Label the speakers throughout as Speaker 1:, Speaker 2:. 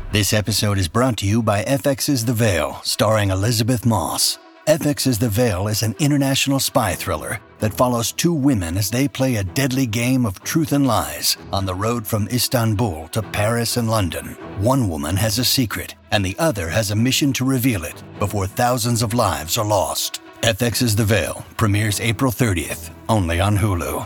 Speaker 1: This episode is brought to you by FX's The Veil, starring Elizabeth Moss. FX's The Veil is an international spy thriller that follows two women as they play a deadly game of truth and lies on the road from Istanbul to Paris and London. One woman has a secret, and the other has a mission to reveal it before thousands of lives are lost. FX's The Veil premieres April 30th, only on Hulu.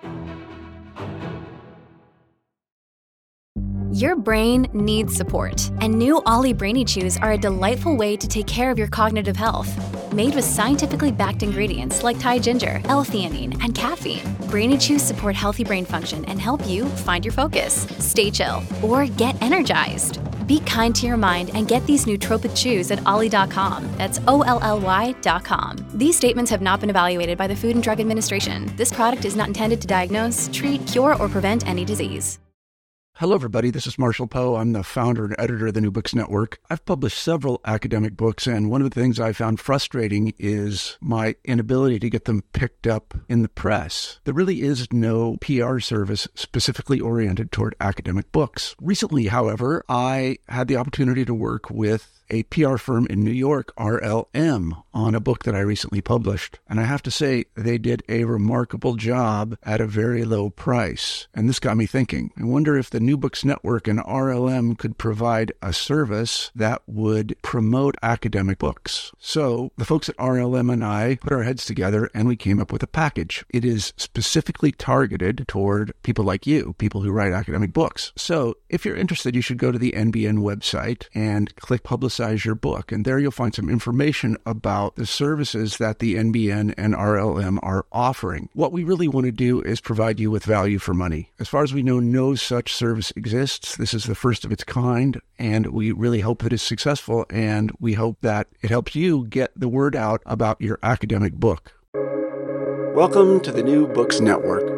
Speaker 2: Your brain needs support, and new Ollie Brainy Chews are a delightful way to take care of your cognitive health. Made with scientifically backed ingredients like Thai ginger, L-theanine, and caffeine, Brainy Chews support healthy brain function and help you find your focus, stay chill, or get energized. Be kind to your mind and get these nootropic chews at ollie.com. That's OLLY.com. These statements have not been evaluated by the Food and Drug Administration. This product is not intended to diagnose, treat, cure, or prevent any disease.
Speaker 3: Hello, everybody. This is Marshall Poe. I'm the founder and editor of the New Books Network. I've published several academic books, and one of the things I found frustrating is my inability to get them picked up in the press. There really is no PR service specifically oriented toward academic books. Recently, however, I had the opportunity to work with a PR firm in New York, RLM, on a book that I recently published. And I have to say, they did a remarkable job at a very low price. And this got me thinking. I wonder if the New Books Network and RLM could provide a service that would promote academic books. So the folks at RLM and I put our heads together and we came up with a package. It is specifically targeted toward people like you, people who write academic books. So if you're interested, you should go to the NBN website and click Publicize Your Book. And there you'll find some information about the services that the NBN and RLM are offering. What we really want to do is provide you with value for money. As far as we know, no such service exists. This is the first of its kind, and we really hope that it's successful, and we hope that it helps you get the word out about your academic book. Welcome to the New Books Network.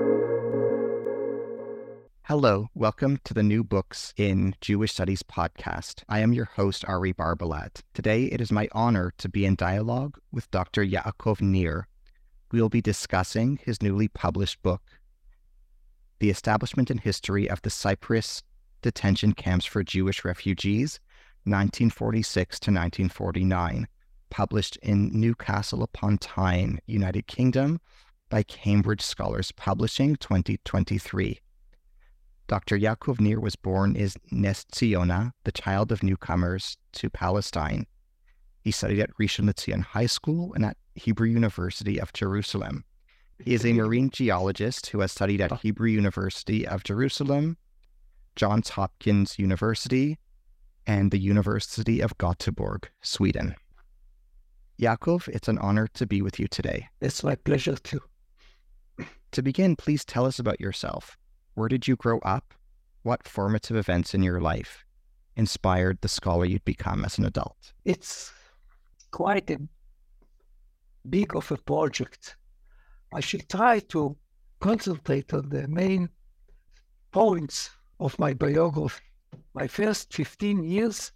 Speaker 4: Hello, welcome to the New Books in Jewish Studies podcast. I am your host, Ari Barbalat. Today, it is my honor to be in dialogue with Dr. Yaakov Nir. We will be discussing his newly published book, The Establishment and History of the Cyprus Detention Camps for Jewish Refugees, 1946 to 1949, published in Newcastle upon Tyne, United Kingdom, by Cambridge Scholars Publishing, 2023. Dr. Yaakov Nir was born in Nes Ziona, the child of newcomers to Palestine. He studied at Rishon LeZion High School and at Hebrew University of Jerusalem. He is a marine geologist who has studied at Hebrew University of Jerusalem, Johns Hopkins University, and the University of Gothenburg, Sweden. Yaakov, it's an honor to be with you today.
Speaker 5: It's my pleasure too.
Speaker 4: To begin, please tell us about yourself. Where did you grow up? What formative events in your life inspired the scholar you'd become as an adult?
Speaker 5: It's quite a big of a project. I should try to concentrate on the main points of my biography. My first 15 years,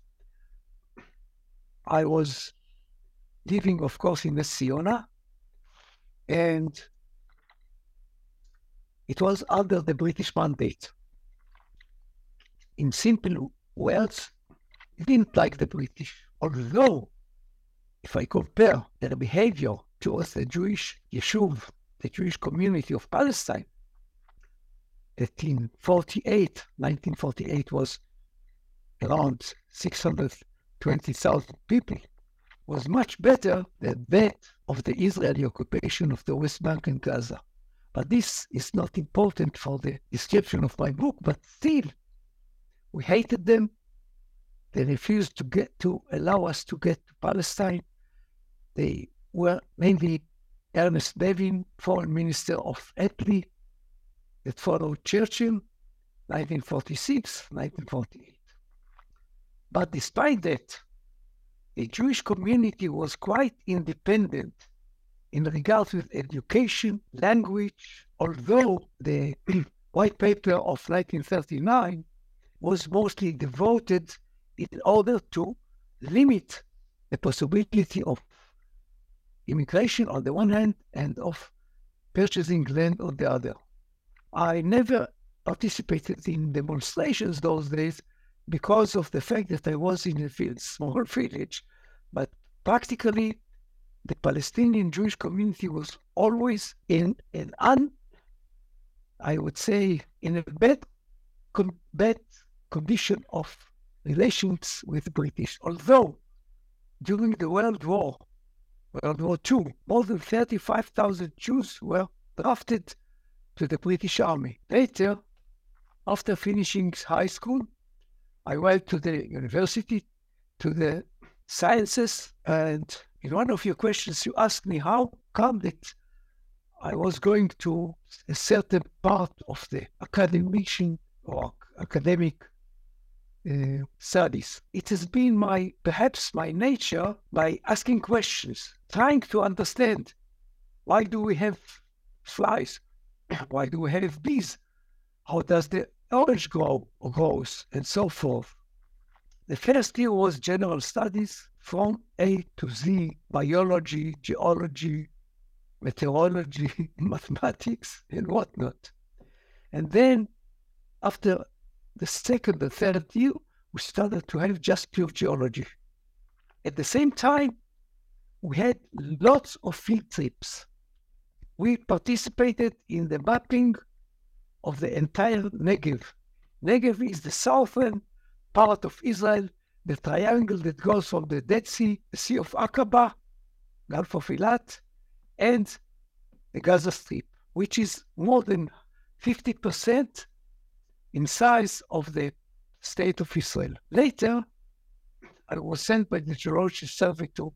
Speaker 5: I was living, of course, in Nes Ziona, and it was under the British mandate. In simple words, I didn't like the British. Although, if I compare their behavior towards the Jewish Yeshuv, the Jewish community of Palestine, that in 1948 was around 620,000 people, was much better than that of the Israeli occupation of the West Bank and Gaza. But this is not important for the description of my book, but still, we hated them. They refused to allow us to get to Palestine. They were mainly Ernest Bevin, foreign minister of Italy, that followed Churchill, 1946, 1948. But despite that, the Jewish community was quite independent in regards with education, language, although the white paper of 1939 was mostly devoted in order to limit the possibility of immigration on the one hand and of purchasing land on the other. I never participated in demonstrations those days because of the fact that I was in a small village, but practically the Palestinian Jewish community was always in I would say, in a bad condition of relations with the British. Although during the World War II, more than 35,000 Jews were drafted to the British Army. Later, after finishing high school, I went to the university, to the sciences, and in one of your questions, you asked me how come that I was going to a certain part of the academic studies. It has been perhaps my nature by asking questions, trying to understand why do we have flies? Why do we have bees? How does the orange grows, and so forth. The first year was general studies from A to Z, biology, geology, meteorology, mathematics, and whatnot. And then after the second and third year, we started to have just pure geology. At the same time, we had lots of field trips. We participated in the mapping of the entire Negev. Negev is the southern part of Israel, the triangle that goes from the Dead Sea, the Sea of Aqaba, Gulf of Eilat, and the Gaza Strip, which is more than 50% in size of the state of Israel. Later, I was sent by the Geological Survey to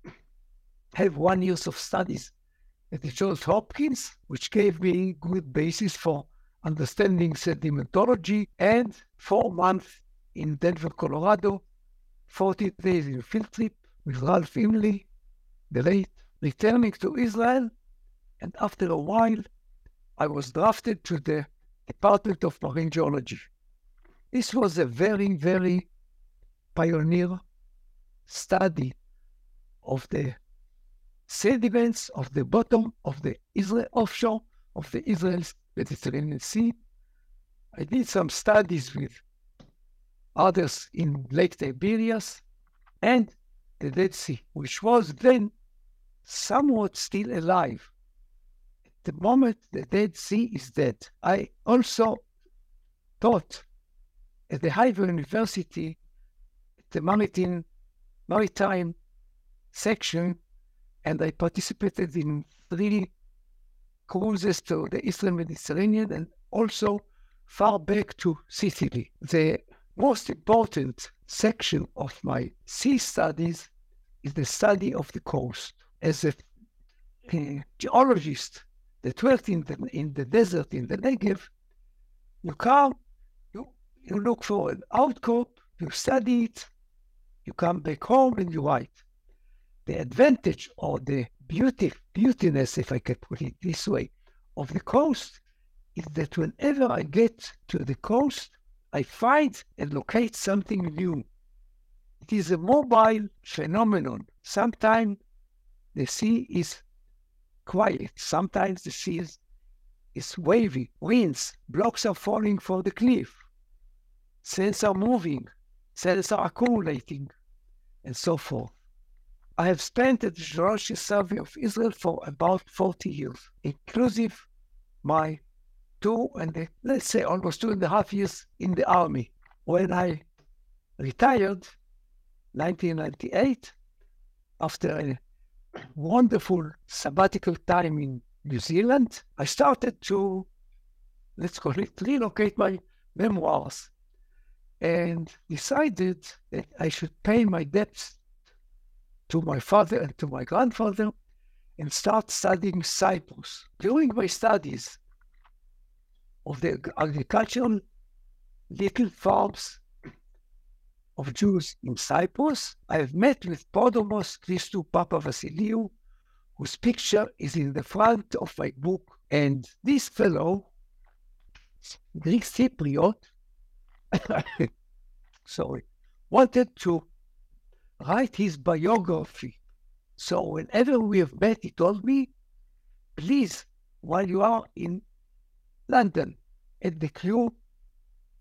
Speaker 5: have 1 year of studies at the Johns Hopkins, which gave me good basis for understanding sedimentology, and 4 months in Denver, Colorado, 40 days in a field trip with Ralph Imley, the late, returning to Israel, and after a while, I was drafted to the Department of Marine Geology. This was a very, very pioneer study of the sediments of the bottom of the Israel offshore of the Israel Mediterranean Sea. I did some studies with others in Lake Tiberias and the Dead Sea, which was then somewhat still alive. At the moment, the Dead Sea is dead. I also taught at the Haifa University, at the maritime section, and I participated in 3 cruises to the Eastern Mediterranean and also far back to Sicily. The most important section of my sea studies is the study of the coast. As a geologist that worked in the desert, in the Negev, you come, you look for an outcrop, you study it, you come back home and you write. The advantage or the beautiness, if I can put it this way, of the coast is that whenever I get to the coast, I find and locate something new. It is a mobile phenomenon. Sometimes the sea is quiet. Sometimes the sea is wavy. Winds, blocks are falling from the cliff. Sands are moving. Sands are accumulating, and so forth. I have spent at the Geological Survey of Israel for about 40 years, inclusive my let's say almost 2.5 years in the army. When I retired, 1998, after a wonderful sabbatical time in New Zealand, I started to, let's call it, relocate my memoirs and decided that I should pay my debts to my father and to my grandfather and start studying Cyprus. During my studies of the agricultural little farms of Jews in Cyprus, I have met with Podomos Christou Papavasiliou, whose picture is in the front of my book. And this fellow, Greek Cypriot, wanted to write his biography. So whenever we have met, he told me, please, while you are in London, at the Kew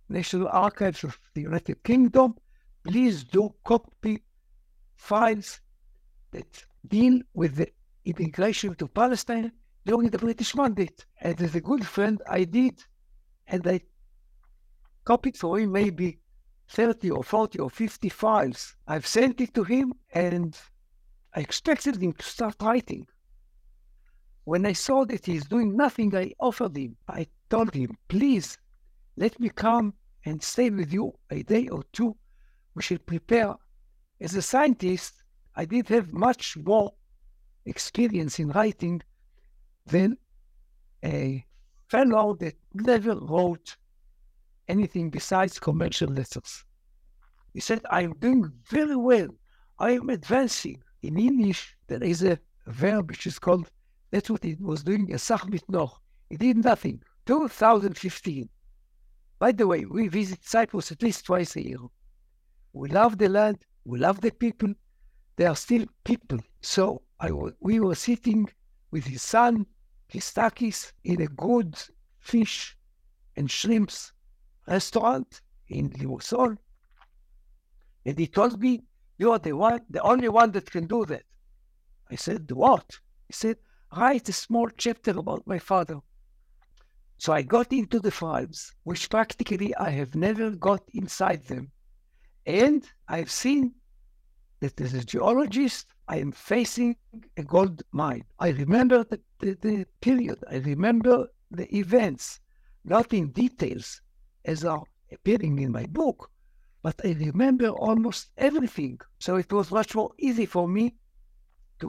Speaker 5: National Archives of the United Kingdom, please do copy files that deal with the immigration to Palestine during the British Mandate. And as a good friend, I did, and I copied for him maybe 30 or 40 or 50 files. I've sent it to him, and I expected him to start writing. When I saw that he's doing nothing, I offered him. I told him, please, let me come and stay with you a day or two. We should prepare. As a scientist, I did have much more experience in writing than a fellow that never wrote anything besides commercial letters. He said, I'm doing very well. I am advancing. In English, there is a verb which is called, that's what he was doing, a sach mitnoch. He did nothing. 2015. By the way, we visit Cyprus at least twice a year. We love the land. We love the people. They are still people. So we were sitting with his son, Christakis, in a good fish and shrimps restaurant in Limassol. And he told me, you are the only one that can do that. I said, what? He said, write a small chapter about my father. So I got into the files, which practically I have never got inside them. And I've seen that as a geologist, I am facing a gold mine. I remember the period. I remember the events, not in details as are appearing in my book, but I remember almost everything. So it was much more easy for me to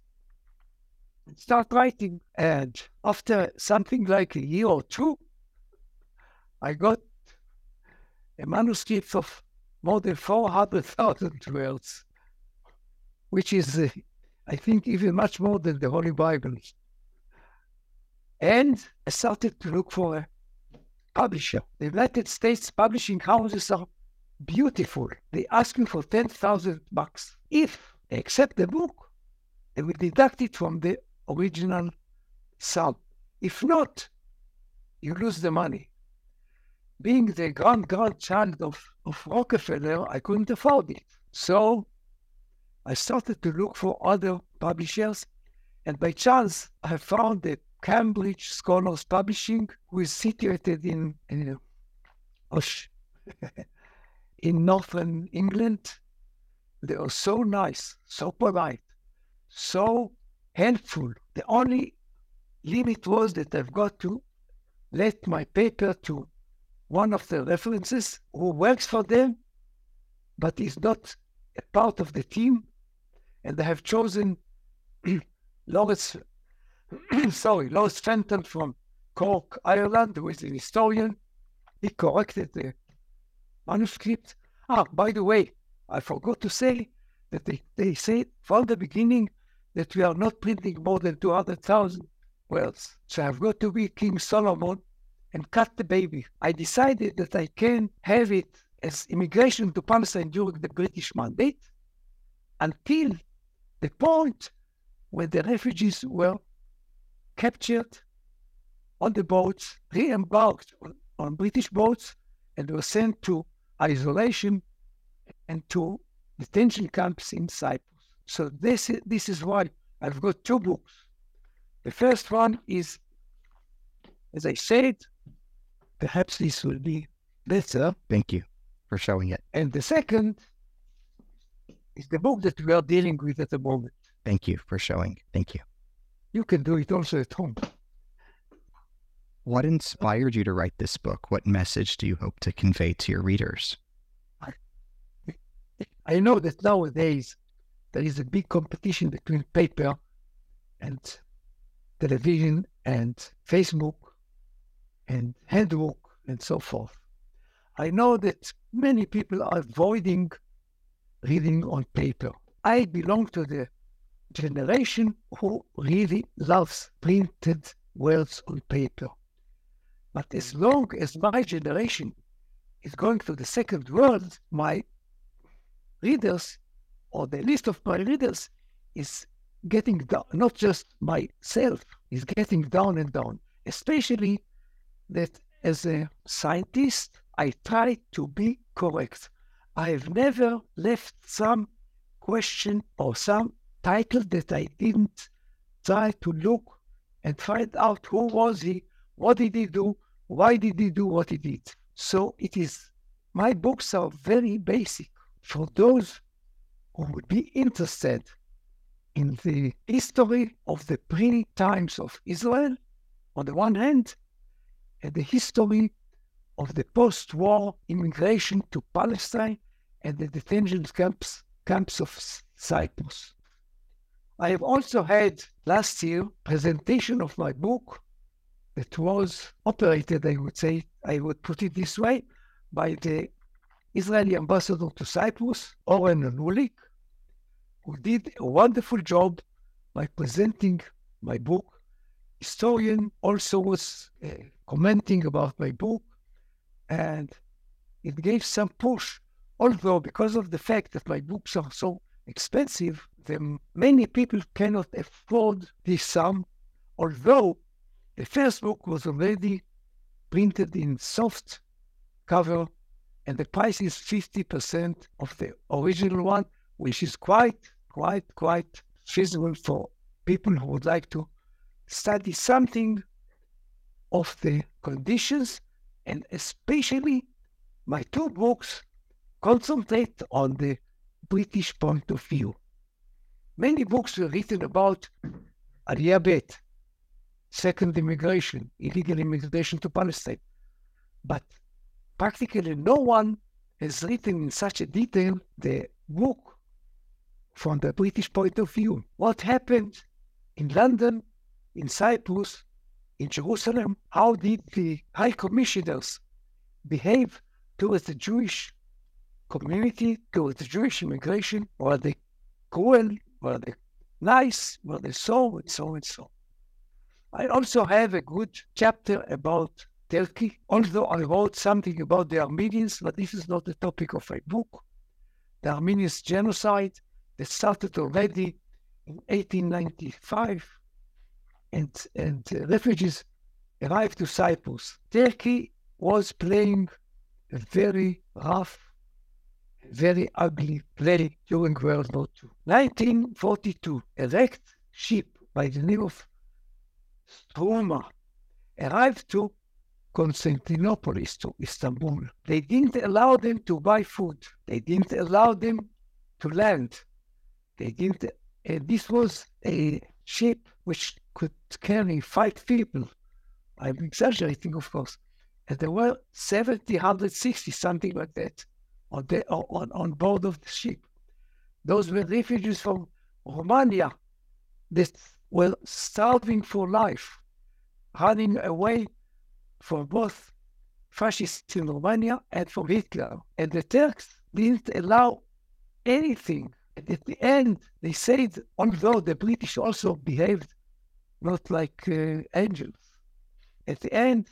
Speaker 5: start writing. And after something like a year or two, I got a manuscript of more than 400,000 words, which is, I think, even much more than the Holy Bible. And I started to look for a publisher. The United States publishing houses are beautiful. They ask you for $10,000. If they accept the book, they will deduct it from the original sum. If not, you lose the money. Being the grandchild of Rockefeller, I couldn't afford it. So I started to look for other publishers, and by chance, I found that Cambridge Scholars Publishing, who is situated in northern England. They are so nice, so polite, so helpful. The only limit was that I've got to let my paper to one of the references who works for them, but is not a part of the team. And I have chosen Lawrence Fenton from Cork, Ireland, who is a historian. He corrected the manuscript. By the way, I forgot to say that they said from the beginning that we are not printing more than 200,000 words. So I've got to be King Solomon and cut the baby. I decided that I can have it as immigration to Palestine during the British Mandate until the point when the refugees were captured on the boats, re-embarked on British boats, and were sent to isolation and to detention camps in Cyprus. So this is why I've got two books. The first one is, as I said, perhaps this will be better.
Speaker 4: Thank you for showing it.
Speaker 5: And the second is the book that we are dealing with at the moment.
Speaker 4: Thank you for showing. Thank you.
Speaker 5: You can do it also at home.
Speaker 4: What inspired you to write this book? What message do you hope to convey to your readers?
Speaker 5: I know that nowadays there is a big competition between paper and television and Facebook and handbook and so forth. I know that many people are avoiding reading on paper. I belong to the generation who really loves printed words on paper. But as long as my generation is going to the second world, my readers, or the list of my readers, is getting down. Not just myself, is getting down and down. Especially that as a scientist, I try to be correct. I have never left some question or some title that I didn't try to look and find out who was he, what did he do, why did he do what he did. So my books are very basic for those who would be interested in the history of the pre-times of Israel, on the one hand, and the history of the post-war immigration to Palestine and the detention camps of Cyprus. I have also had last year presentation of my book that was operated, I would put it this way, by the Israeli ambassador to Cyprus, Oren Anulik, who did a wonderful job by presenting my book. Historian also was commenting about my book, and it gave some push. Although, because of the fact that my books are so expensive, many people cannot afford this sum, although the first book was already printed in soft cover, and the price is 50% of the original one, which is quite feasible for people who would like to study something of the conditions, and especially my two books concentrate on the British point of view. Many books were written about Aliyah Bet, second immigration, illegal immigration to Palestine, but practically no one has written in such a detail the book from the British point of view. What happened in London, in Cyprus, in Jerusalem? How did the high commissioners behave towards the Jewish community, towards the Jewish immigration? Were they cruel? Were they nice? Were they so and so and so? I also have a good chapter about Turkey, although I wrote something about the Armenians, but this is not the topic of my book. The Armenians genocide that started already in 1895, and refugees arrived to Cyprus. Turkey was playing a very rough, very ugly play during World War II. 1942, a wrecked ship by the name of Struma arrived to Constantinople, to Istanbul. They didn't allow them to buy food. They didn't allow them to land. This was a ship which could carry 5 people. I'm exaggerating, of course. And there were 70, 160, something like that, on board of the ship. Those were refugees from Romania that were starving for life, running away from both fascists in Romania and from Hitler. And the Turks didn't allow anything. And at the end, they said, although the British also behaved not like angels, at the end,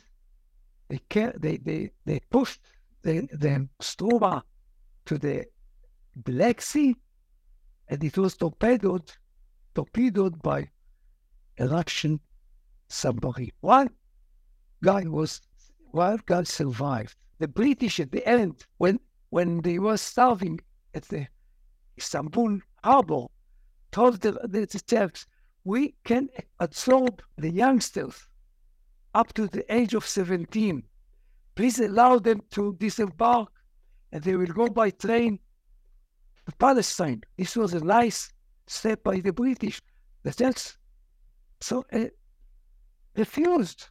Speaker 5: they pushed the Struma to the Black Sea, and it was torpedoed by a Russian submarine. One guy survived. The British at the end, when they were starving at the Istanbul harbor, told the Turks, we can absorb the youngsters up to the age of 17. Please allow them to disembark, and they will go by train to Palestine. This was a nice step by the British. The Turks refused.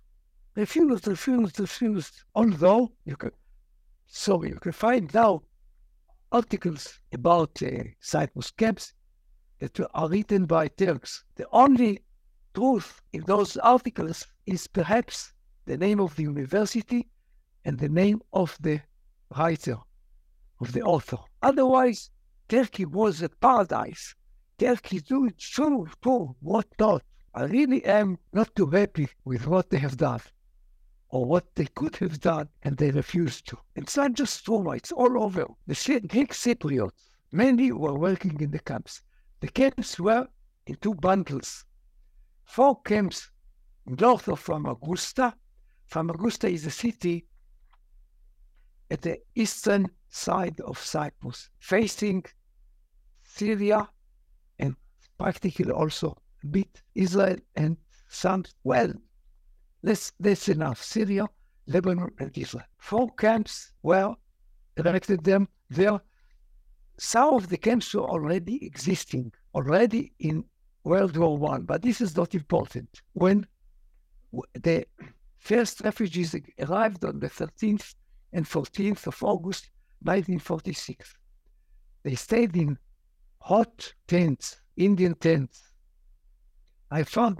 Speaker 5: Although you can find now articles about Cyprus camps that are written by Turks. The only truth in those articles is perhaps the name of the university and the name of the writer, of the author. Otherwise, Turkey was a paradise. Turkey do what not. I really am not too happy with what they have done, or what they could have done, and they refused to. It's not just Struma, it's all over. The Greek Cypriots, many were working in the camps. The camps were in 2 bundles. 4 camps north of Famagusta. Famagusta is a city at the eastern side of Cyprus, facing Syria and practically also a bit Israel and some, well, that's enough, Syria, Lebanon, and Israel. 4 camps were erected them there. Some of the camps were already existing, already in World War I, but this is not important. When the first refugees arrived on the 13th and 14th of August 1946, they stayed in hot tents, Indian tents. I found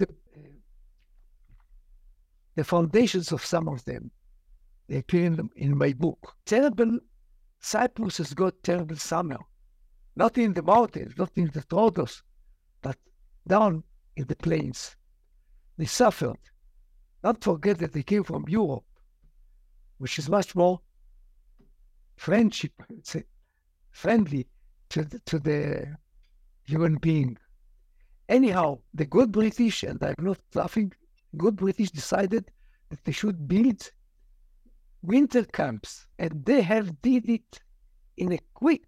Speaker 5: the foundations of some of them. They appear in my book. Cyprus has got terrible summer. Not in the mountains, not in the Troodos, but down in the plains. They suffered. Don't forget that they came from Europe, which is much more friendly to the human being. Anyhow, the good British, and I'm not laughing, good British decided that they should build winter camps, and they have did it in a quick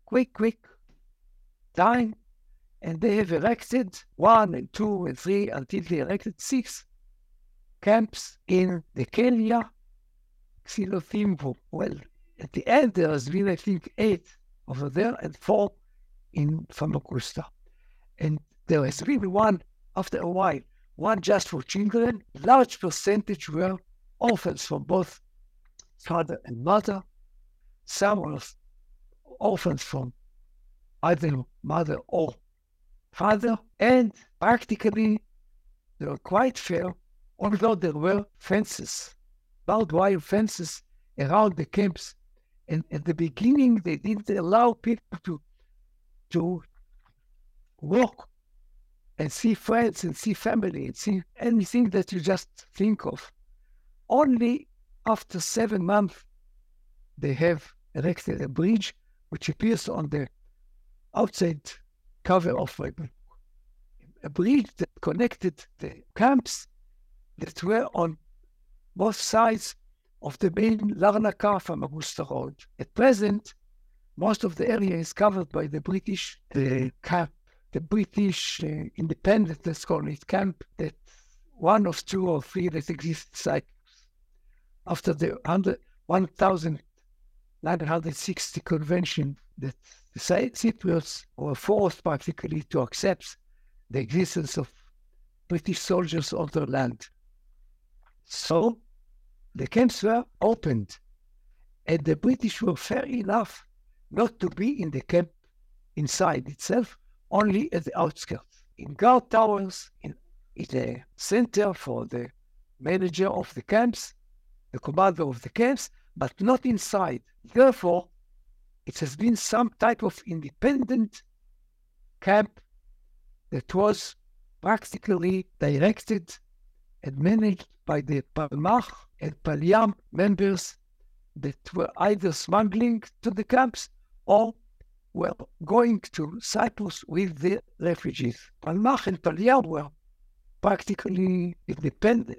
Speaker 5: time, and they have erected 1 and 2 and 3 until they erected 6 camps in the Kenya, Xylothimbo. Well, at the end there has been, I think, 8 over there and 4 in Famagusta. And there has been one, after a while, one just for children. Large percentage were orphans from both father and mother. Some were orphans from either mother or father. And practically, they were quite fair, although there were fences, barbed wire fences around the camps. And at the beginning, they didn't allow people to walk and see friends and see family and see anything that you just think of. Only after 7 months, they have erected a bridge which appears on the outside cover of my book. A bridge that connected the camps that were on both sides of the main Larnaca-Famagusta road. At present, most of the area is covered by the British camp, the British independent, let's call it, camp, that one of 2 or 3 that exist in Cyprus. After the 1960 convention, that the Cypriots were forced practically to accept the existence of British soldiers on their land. So the camps were opened, and the British were fair enough not to be in the camp inside itself, only at the outskirts. In guard towers, in the center for the manager of the camps, the commander of the camps, but not inside. Therefore, it has been some type of independent camp that was practically directed and managed by the Palmach and Palyam members that were either smuggling to the camps or were going to Cyprus with the refugees. Palmach and Palyam were practically independent,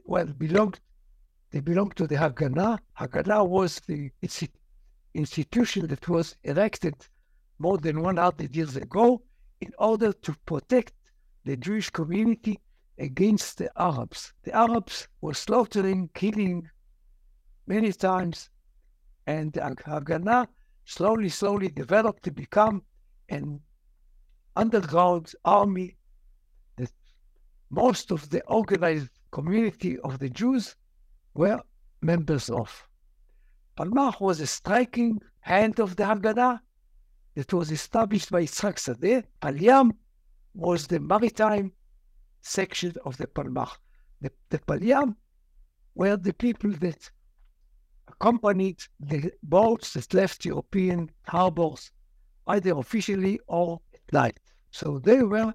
Speaker 5: they belonged to the Haganah. Haganah was the institution that was erected more than 100 years ago in order to protect the Jewish community against the Arabs. The Arabs were slaughtering, killing many times, and the Haganah slowly developed to become an underground army that most of the organized community of the Jews were members of. Palmach was a striking hand of the Haganah that was established by Yitzhak Sadeh. Palyam was the maritime section of the Palmach. The Palyam were the people that accompanied the boats that left European harbors, either officially or at night. So they were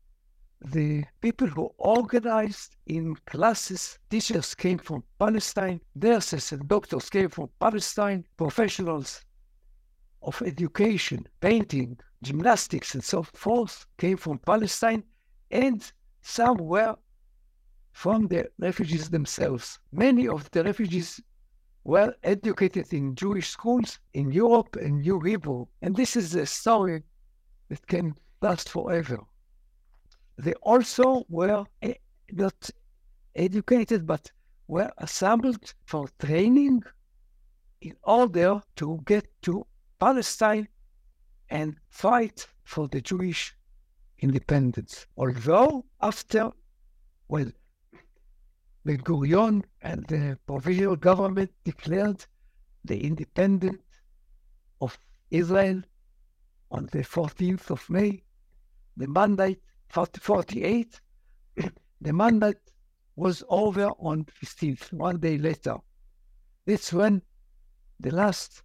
Speaker 5: the people who organized in classes. Teachers came from Palestine, nurses and doctors came from Palestine, professionals of education, painting, gymnastics, and so forth came from Palestine, and some were from the refugees themselves. Many of the refugees were educated in Jewish schools in Europe and knew Hebrew. And this is a story that can last forever. They also were not educated, but were assembled for training in order to get to Palestine and fight for the Jewish independence. Although after, Ben Gurion and the provisional government declared the independence of Israel on the 14th of May, the mandate 48, the mandate was over on 15th, one day later. That's when the last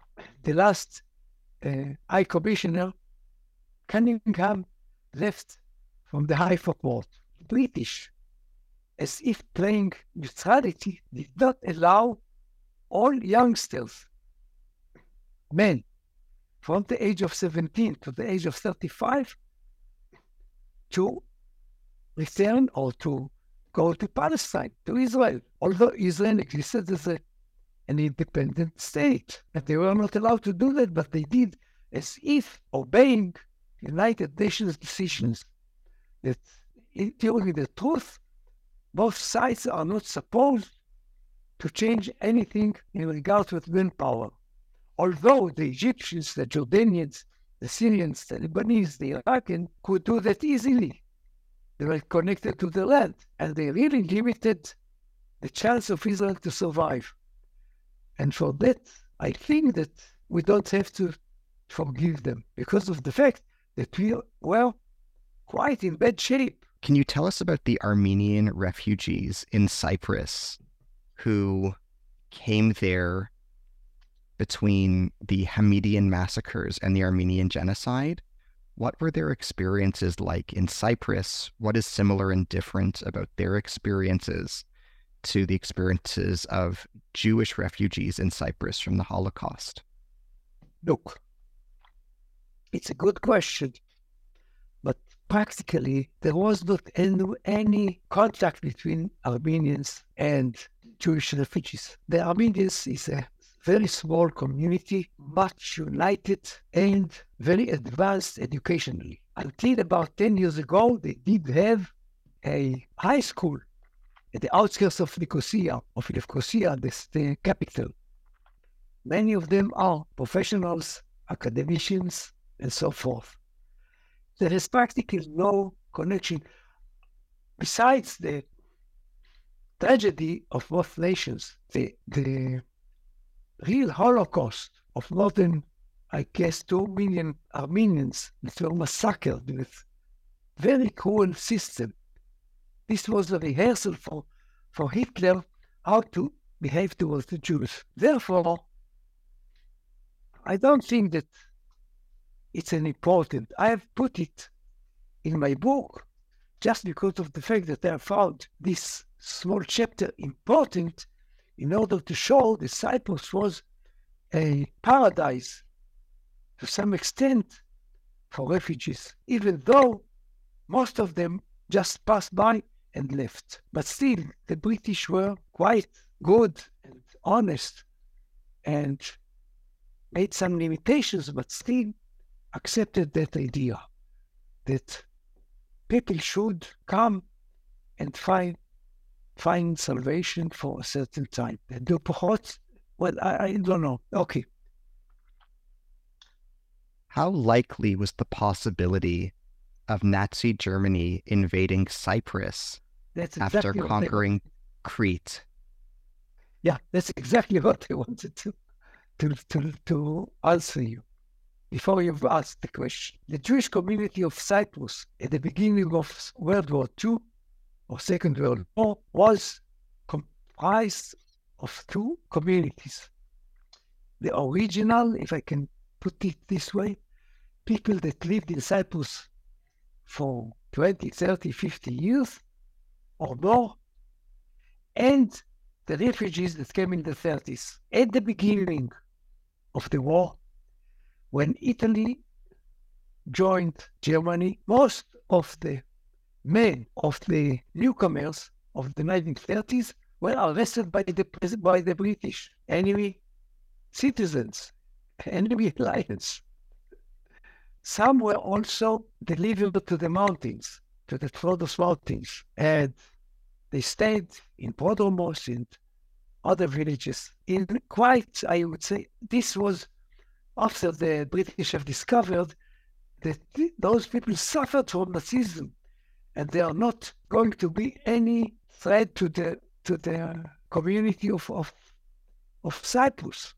Speaker 5: High Commissioner Cunningham left from the High Court. British, as if playing neutrality, did not allow all youngsters, men, from the age of 17 to the age of 35, to return or to go to Palestine, to Israel, although Israel existed as an independent state. And they were not allowed to do that, but they did as if obeying United Nations decisions that during the truth, both sides are not supposed to change anything in regard with manpower. Although the Egyptians, the Jordanians, the Syrians, the Lebanese, the Iraqis could do that easily. They were connected to the land, and they really limited the chance of Israel to survive. And for that, I think that we don't have to forgive them because of the fact that we were quite in bad shape.
Speaker 4: Can you tell us about the Armenian refugees in Cyprus who came there between the Hamidian massacres and the Armenian genocide? What were their experiences like in Cyprus? What is similar and different about their experiences to the experiences of Jewish refugees in Cyprus from the Holocaust?
Speaker 5: Look, it's a good question, but practically there was not any contact between Armenians and Jewish refugees. The Armenians is a very small community, much united and very advanced educationally. Until about 10 years ago, they did have a high school at the outskirts of Nicosia, the capital. Many of them are professionals, academicians, and so forth. There is practically no connection. Besides the tragedy of both nations, the real Holocaust of more than, I guess, 2 million Armenians that were massacred with very cruel system. This was a rehearsal for Hitler how to behave towards the Jews. Therefore, I don't think that it's an important. I have put it in my book just because of the fact that I found this small chapter important in order to show that Cyprus was a paradise to some extent for refugees, even though most of them just passed by and left. But still, the British were quite good and honest and made some limitations, but still accepted that idea that people should come and find salvation for a certain time. Well, I don't know. Okay.
Speaker 4: How likely was the possibility of Nazi Germany invading Cyprus after conquering Crete?
Speaker 5: Yeah, that's exactly what I wanted to answer you. Before you've asked the question, the Jewish community of Cyprus at the beginning of World War II or Second World War was comprised of two communities. The original, if I can put it this way, people that lived in Cyprus for 20, 30, 50 years or more, and the refugees that came in the 30s. At the beginning of the war, when Italy joined Germany, most of the men of the newcomers of the 1930s were arrested by the British, enemy citizens, enemy alliance. Some were also delivered to the mountains, to the Troodos Mountains, and they stayed in Prodromos and other villages. In quite, I would say, this was after the British have discovered that those people suffered from Nazism, and they are not going to be any threat to the community of Cyprus.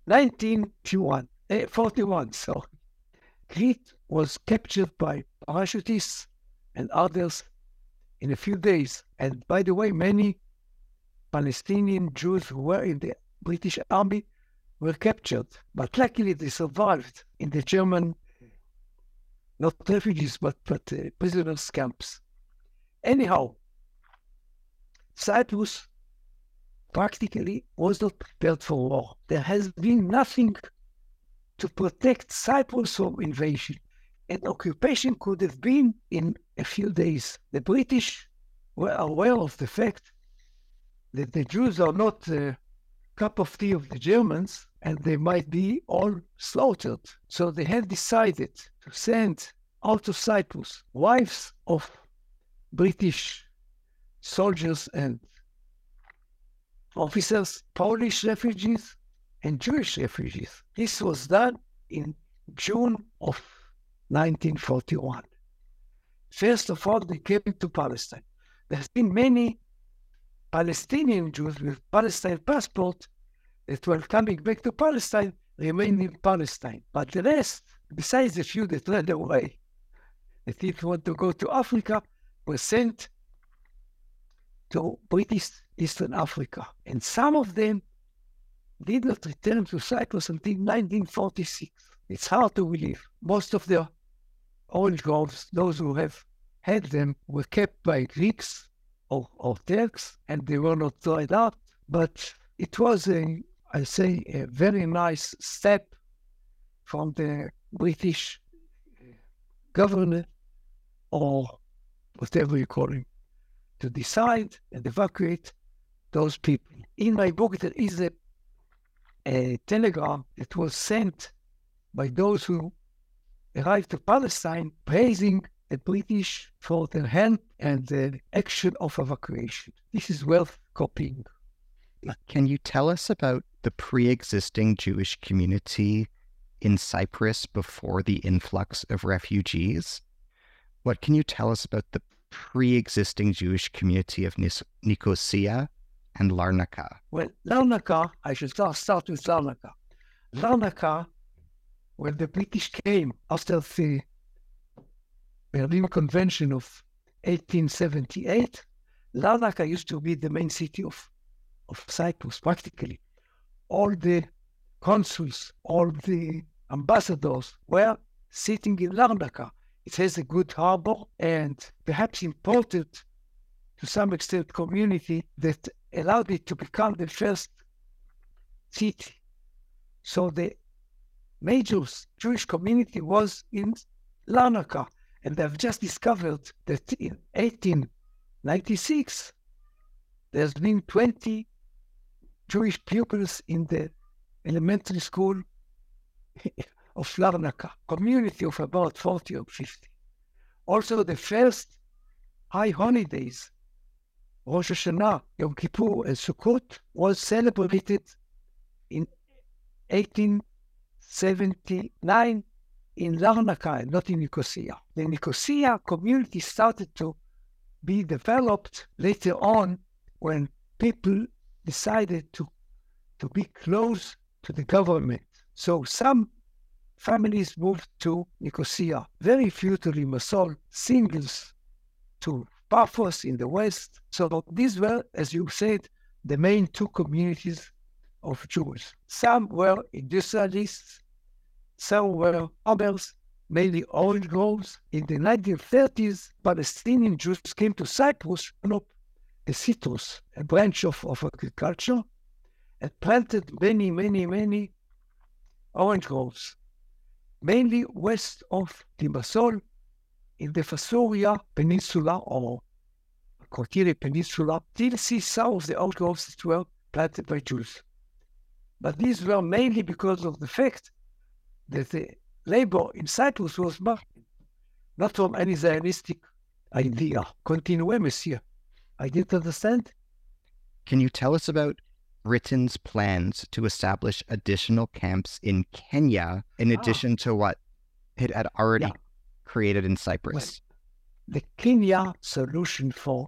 Speaker 5: 1941. So Crete was captured by parachutists and others in a few days. And by the way, many Palestinian Jews who were in the British army were captured, but luckily they survived in the German, not refugees, but prisoners' camps. Anyhow, Cyprus practically was not prepared for war. There has been nothing to protect Cyprus from invasion. And occupation could have been in a few days. The British were aware of the fact that the Jews are not a cup of tea of the Germans, and they might be all slaughtered. So they had decided to send out of Cyprus wives of British soldiers and officers, Polish refugees, and Jewish refugees. This was done in June of 1941. First of all, they came to Palestine. There have been many Palestinian Jews with Palestine passport that were coming back to Palestine, remained in Palestine. But the rest, besides a few that ran away, that didn't want to go to Africa, were sent to British Eastern Africa. And some of them did not return to Cyprus until 1946. It's hard to believe. Most of the orange groves, those who have had them, were kept by Greeks or Turks, and they were not dried out. But it was, a very nice step from the British governor, or whatever you call him, to decide and evacuate those people. In my book, there is a telegram that was sent by those who arrived to Palestine, praising the British for their help and the action of evacuation. This is worth copying.
Speaker 4: Can you tell us about the pre-existing Jewish community in Cyprus before the influx of refugees? What can you tell us about the pre-existing Jewish community of Nicosia and Larnaca?
Speaker 5: Well, Larnaca, I should start with Larnaca. Larnaca, when the British came after the Berlin Convention of 1878, Larnaca used to be the main city of Cyprus, practically. All the consuls, all the ambassadors were sitting in Larnaca. It has a good harbor and perhaps important to some extent community that allowed it to become the first city. So the major Jewish community was in Larnaca, and they've just discovered that in 1896 there's been 20 Jewish pupils in the elementary school of Larnaca, community of about 40 or 50. Also, the first high holidays, Rosh Hashanah, Yom Kippur, and Sukkot, was celebrated in 1879 in Larnaca, not in Nicosia. The Nicosia community started to be developed later on when people decided to be close to the government. So some families moved to Nicosia, very few to Limassol, singles to Paphos in the west. So these were, as you said, the main two communities of Jews. Some were industrialists, some were farmers, mainly orange groves. In the 1930s, Palestinian Jews came to Cyprus, developed the citrus, a branch of agriculture, and planted many orange groves, mainly west of Limassol, in the Fasuria Peninsula, or Cortina Peninsula, still see some of the old groves that were planted by Jews. But these were mainly because of the fact that the labor in Cyprus was not from any Zionistic idea. Continue, monsieur. I didn't understand.
Speaker 4: Can you tell us about Britain's plans to establish additional camps in Kenya in addition to what it had already created in Cyprus?
Speaker 5: Well, the Kenya solution for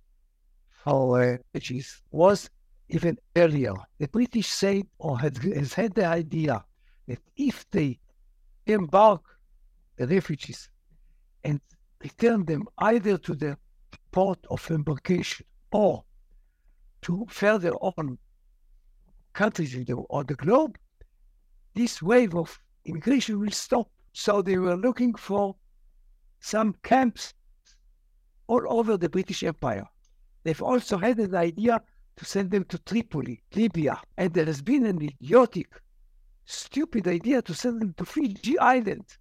Speaker 5: refugees was even earlier. The British said, or has had the idea, that if they embark the refugees and return them either to the port of embarkation or to further on countries on the globe, this wave of immigration will stop. So they were looking for some camps all over the British Empire. They've also had an idea to send them to Tripoli, Libya, and there has been an idiotic, stupid idea to send them to Fiji Islands.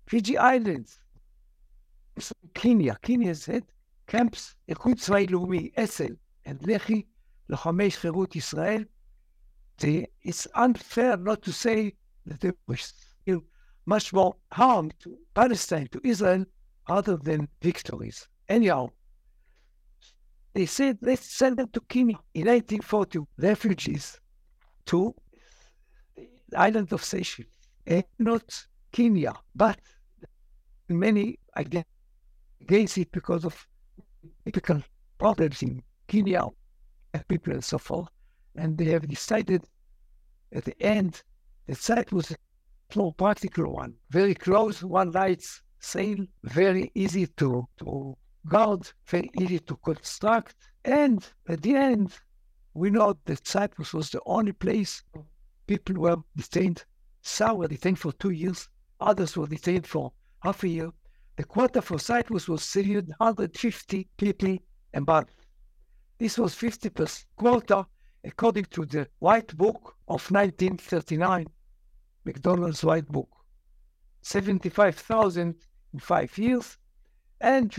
Speaker 5: Kenya has had camps, איחוד צבאי לאומי, אסל, and לח"י, לוחמי חירות ישראל. It's unfair not to say that there was much more harm to Palestine, to Israel, other than victories. Anyhow, they said, let's send them to Kenya. In 1940, refugees to the island of Seychelles, and not Kenya, but many against it because of typical problems in Kenya and people and so forth. And they have decided at the end that site was a more practical one, very close, one night's sail, very easy to guard, very easy to construct. And at the end, we know that Cyprus was the only place people were detained. Some were detained for 2 years, others were detained for half a year. The quota for Cyprus was 350 people a month. This was 50% quota according to the White Book of 1939, McDonald's White Book. 75,000 in 5 years and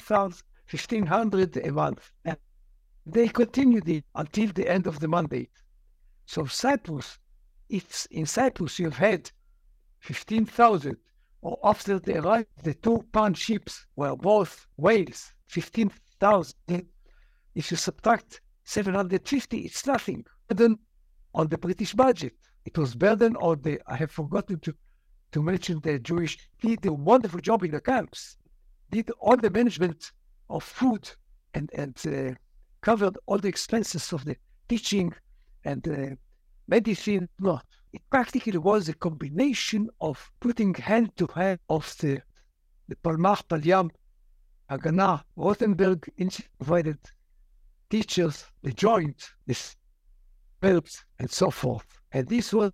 Speaker 5: 1,500 a month. And they continued it until the end of the mandate. So Cyprus, in Cyprus you've had 15,000, or after they arrived, the 2 pound ships were both whales, 15,000. If you subtract 750, it's nothing. Burden on the British budget. It was burden on I have forgotten to mention the Jewish, did a wonderful job in the camps, did all the management of food and covered all the expenses of the teaching and medicine. No, it practically was a combination of putting hand to hand of the Palmach, Palyam, Haganah, Rothenberg provided teachers, the joint, the verbs, and so forth. And this was,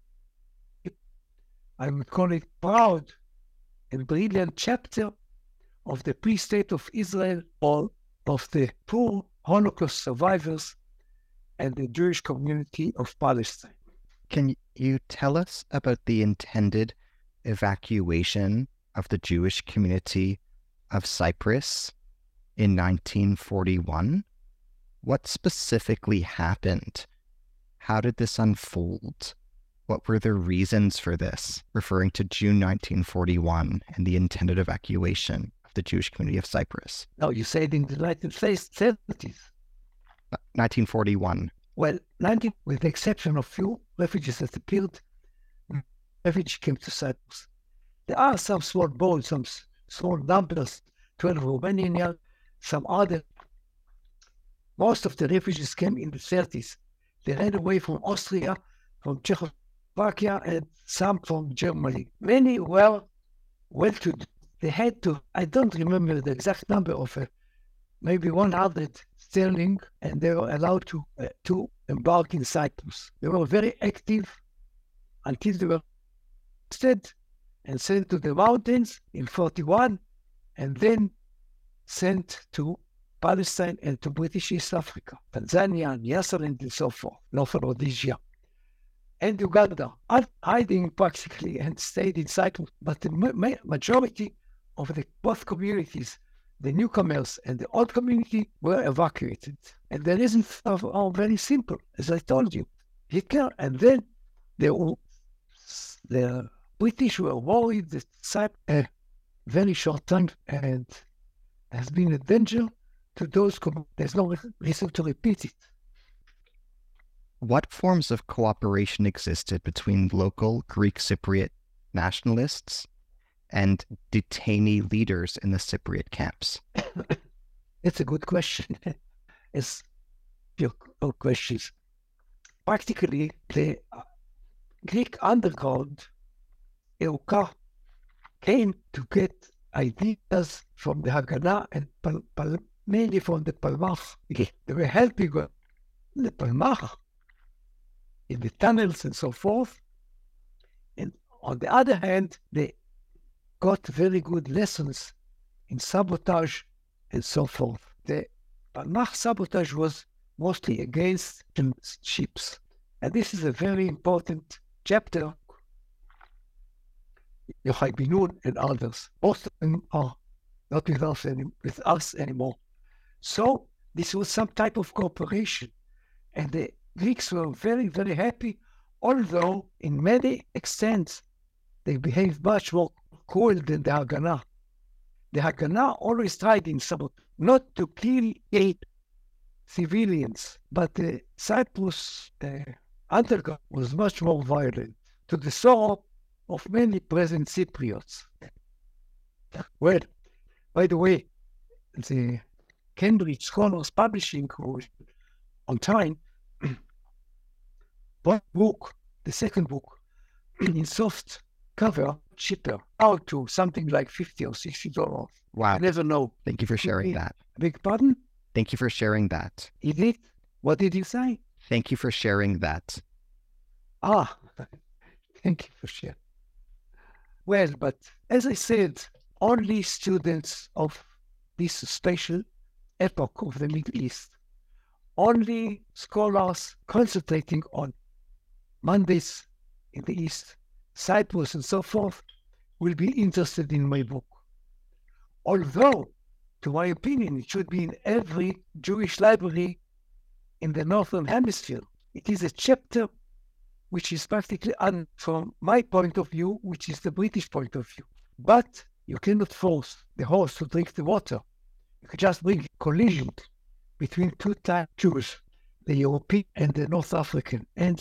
Speaker 5: I would call it, proud and brilliant chapter of the pre-state of Israel, or of the poor Holocaust survivors and the Jewish community of Palestine.
Speaker 4: Can you tell us about the intended evacuation of the Jewish community of Cyprus in 1941? What specifically happened? How did this unfold? What were the reasons for this, referring to June 1941 and the intended evacuation of the Jewish community of Cyprus?
Speaker 5: No, you said in the 1930s.
Speaker 4: 1941.
Speaker 5: Well, with the exception of few refugees that appeared, refugees came to Cyprus. There are some small boats, some small numbers, 12 Romanian, some other. Most of the refugees came in the 30s. They ran away from Austria, from Czechoslovakia, and some from Germany. Many were well-to-do. They had to, I don't remember the exact number of maybe 100 sterling, and they were allowed to embark in Cyprus. They were very active until they were arrested and sent to the mountains in 41, and then sent to Palestine and to British East Africa, Tanzania, Nyasaland, and so forth, Northern Rhodesia, and Uganda, hiding practically and stayed in Cyprus. But the majority of both communities the newcomers and the old community were evacuated. And the reasons are very simple, as I told you. Hitler, and then the British were worried that Cyprus a very short time and has been a danger to those. There's no reason to repeat it.
Speaker 4: What forms of cooperation existed between local Greek Cypriot nationalists and detainee leaders in the Cypriot camps?
Speaker 5: It's a good question. It's your questions. Practically, the Greek underground, Euka, came to get ideas from the Haganah and mainly from the Palmach. They were helping the Palmach in the tunnels and so forth. And on the other hand, they got very good lessons in sabotage and so forth. The Palmach sabotage was mostly against ships. And this is a very important chapter. Yochai Ben-Nun and others. Most of them are not with us anymore. So this was some type of cooperation. And the Greeks were very, very happy, although in many extents they behaved much more cruel than the Haganah. The Haganah always tried in sabotage, not to kill civilians, but the Cyprus underground was much more violent, to the sorrow of many present Cypriots. Well, by the way, the Cambridge Scholars Publishing on time, one book, the second book, in soft cover, cheaper, out to something like $50 or $60.
Speaker 4: Wow.
Speaker 5: I never know.
Speaker 4: Thank you for sharing that.
Speaker 5: Beg pardon?
Speaker 4: Thank you for sharing that.
Speaker 5: Is it? What did you say?
Speaker 4: Thank you for sharing that.
Speaker 5: Thank you for sharing. Well, but as I said, only students of this special epoch of the Middle East, only scholars concentrating on Mondays in the East, Cyprus and so forth, will be interested in my book. Although, to my opinion, it should be in every Jewish library in the Northern Hemisphere. It is a chapter which is practically, from my point of view, which is the British point of view. But you cannot force the horse to drink the water. You can just bring collision between two types of Jews, the European and the North African. And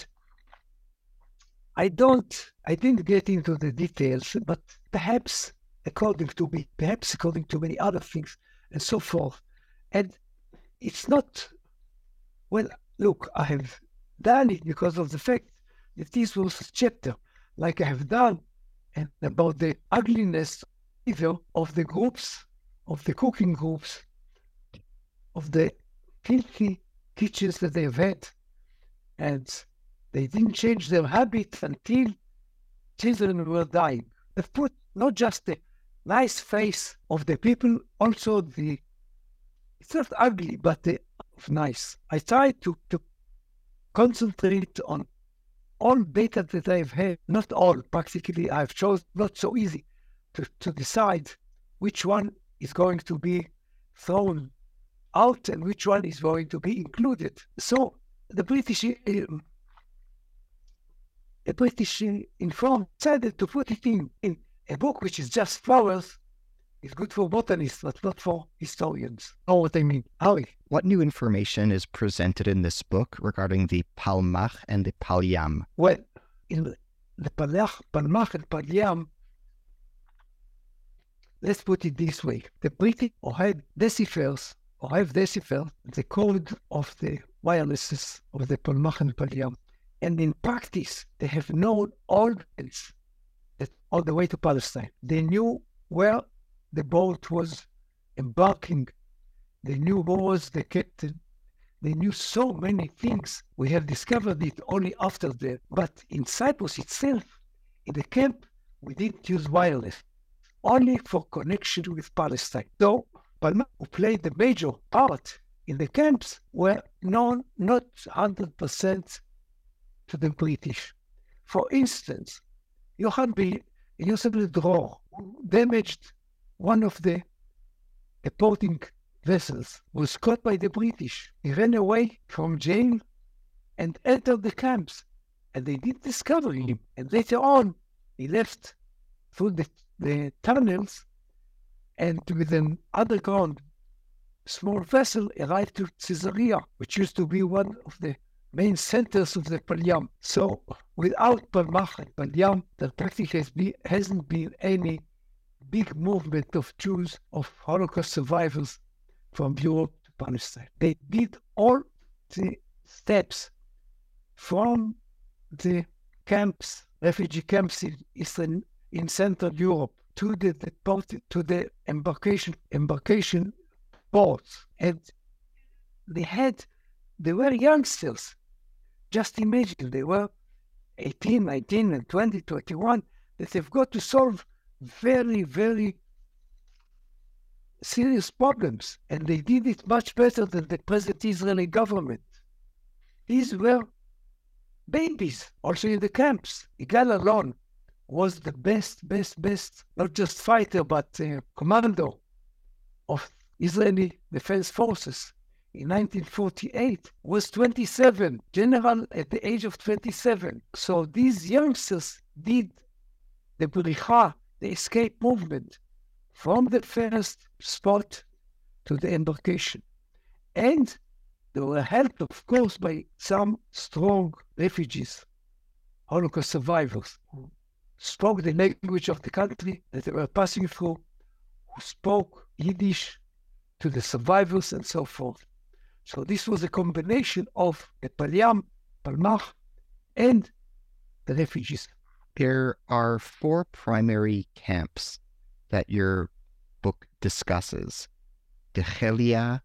Speaker 5: I didn't get into the details, but perhaps according to many other things and so forth. And it's not, well, look, I have done it because of the fact that this was a chapter, like I have done, and about the ugliness either of the groups, of the cooking groups, of the filthy kitchens that they have had, and they didn't change their habits until children were dying. They've put not just the nice face of the people, also it's not ugly, but the nice. I tried to concentrate on all data that I've had, not all, practically I've chosen, not so easy to decide which one is going to be thrown out and which one is going to be included. So the British Inform decided to put it in a book which is just flowers. It's good for botanists, but not for historians. Know what I mean? Ari.
Speaker 4: What new information is presented in this book regarding the Palmach and the Palyam?
Speaker 5: Well, in the Palmach and Palyam, let's put it this way. The British have deciphered the code of the wirelesses of the Palmach and Palyam. And in practice, they have known all the way to Palestine. They knew where the boat was embarking. They knew who was the captain. They knew so many things. We have discovered it only after that. But in Cyprus itself, in the camp, we didn't use wireless, only for connection with Palestine. So, Palmach, who played the major part in the camps, were known not 100% to the British. For instance, Yosef Ben Dror damaged one of the boating vessels, was caught by the British. He ran away from jail and entered the camps, and they did discover him. And later on, he left through the tunnels and with an underground small vessel arrived to Caesarea, which used to be one of the main centers of the Palyam. So without Palmach and Palyam, there practically hasn't been any big movement of Jews, of Holocaust survivors from Europe to Palestine. They did all the steps from the camps, refugee camps in Central Europe to the embarkation ports, and they were youngsters. Just imagine, they were 18, 19, and 20, 21, that they've got to solve very, very serious problems, and they did it much better than the present Israeli government. These were babies, also in the camps. Yigal Allon was the best, not just fighter, but commander of Israeli Defense Forces. In 1948, was 27, general at the age of 27. So these youngsters did the Bericha, the escape movement, from the first spot to the embarkation. And they were helped, of course, by some strong refugees, Holocaust survivors, who spoke the language of the country that they were passing through, who spoke Yiddish to the survivors and so forth. So this was a combination of the Palyam, Palmach, and the refugees.
Speaker 4: There are 4 primary camps that your book discusses: Dhekelia,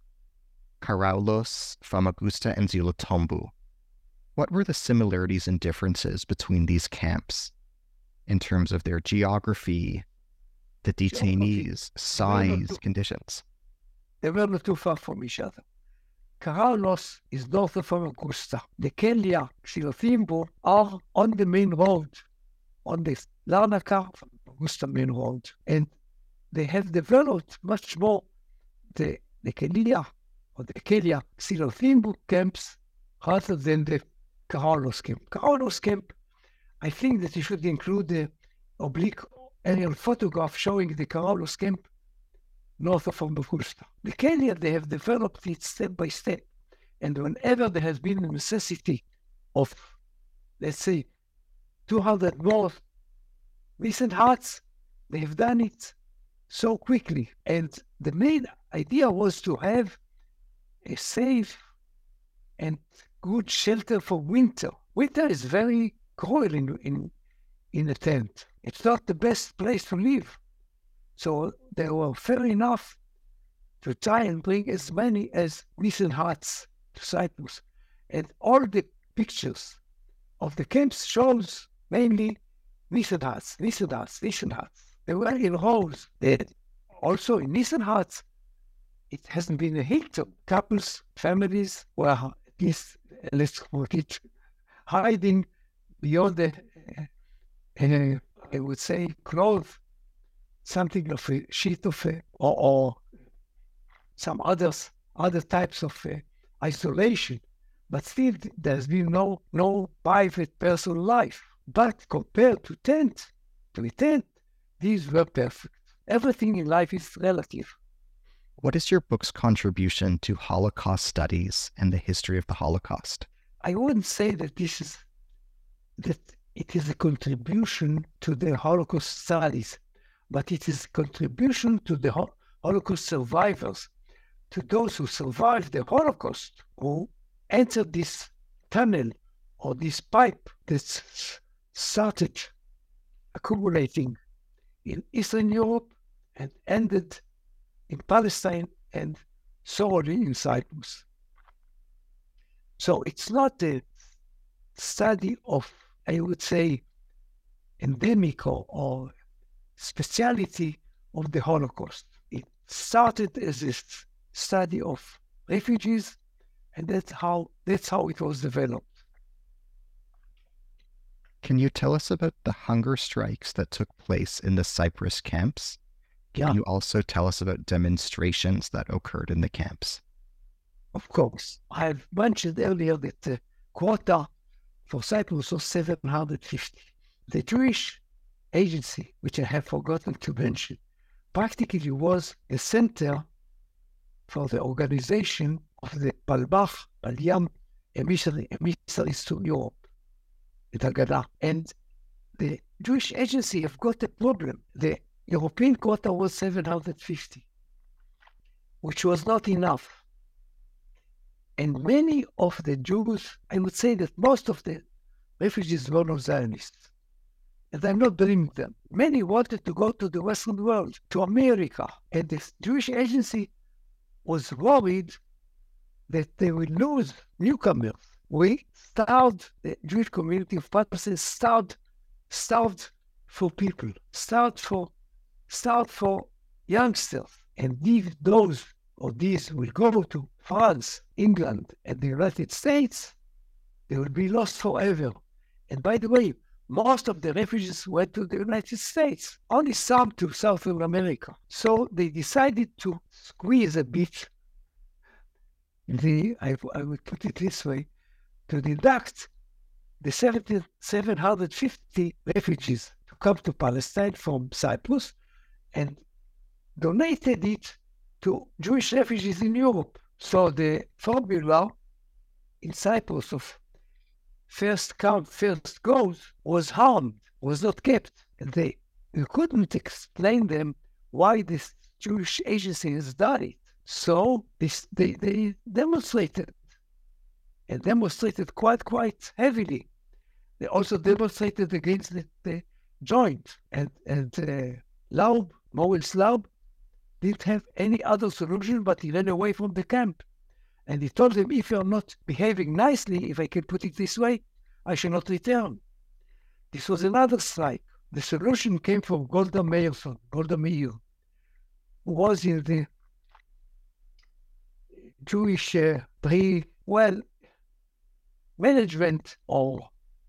Speaker 4: Karaulos, Famagusta, and Zolotombu. What were the similarities and differences between these camps in terms of their geography, the detainees, size, conditions?
Speaker 5: They were not too far from each other. Karaulos is north of Famagusta. Dhekelia, Zolotombu are on the main road, on the Larnaca, Famagusta main road. And they have developed much more the Dhekelia or the Dhekelia Zolotombu camps rather than the Karaulos camp. Karaulos camp, I think that you should include the oblique aerial photograph showing the Karaulos camp north of Famagusta. Dhekelia, they have developed it step by step. And whenever there has been a necessity of, let's say, 200 more recent huts, they have done it so quickly. And the main idea was to have a safe and good shelter for winter. Winter is very cruel in a tent. It's not the best place to live. So they were fair enough to try and bring as many as recent huts to Cyprus. And all the pictures of the camps shows mainly recent huts. They were in rows. Also in recent huts, it hasn't been a hit. Couples, families were at least, let's call it, hiding beyond the, I would say, cloth, something of a sheet of or some other types of isolation. But still, there's been no private personal life. But compared to a tent, these were perfect. Everything in life is relative.
Speaker 4: What is your book's contribution to Holocaust studies and the history of the Holocaust?
Speaker 5: I wouldn't say that it is a contribution to the Holocaust studies, but it is a contribution to the Holocaust survivors, to those who survived the Holocaust, who entered this tunnel or this pipe that started accumulating in Eastern Europe and ended in Palestine and solely in Cyprus. So it's not a study of, I would say, endemic or speciality of the Holocaust. It started as a study of refugees, and that's how it was developed.
Speaker 4: Can you tell us about the hunger strikes that took place in the Cyprus camps Can you also tell us about demonstrations that occurred in the camps?
Speaker 5: Of course. I have mentioned earlier that the quota for Cyprus was 750. The Jewish agency, which I have forgotten to mention, practically was a center for the organization of the Palbach, Palyam emissaries to Europe, the Haggadah. And the Jewish agency have got a problem. The European quota was 750, which was not enough. And many of the Jews, I would say that most of the refugees were not Zionists. And I'm not blaming them. Many wanted to go to the Western world, to America. And the Jewish agency was worried that they will lose newcomers. We starved, the Jewish community of Palestine starved for people, starved for youngsters. And these will go to France, England, and the United States. They will be lost forever. And by the way, most of the refugees went to the United States, only some to Southern America. So they decided to squeeze a bit, I would put it this way, to deduct the 750 refugees to come to Palestine from Cyprus and donated it to Jewish refugees in Europe. So the formula in Cyprus of first come, first goes was harmed, was not kept. And you couldn't explain them why this Jewish agency has done it. So they demonstrated, and demonstrated quite heavily. They also demonstrated against the joint, and Laub, Moritz Laub, didn't have any other solution, but he ran away from the camp. And he told them, if you're not behaving nicely, if I can put it this way, I shall not return. This was another strike. The solution came from Golda Meir, who was in the Jewish management, or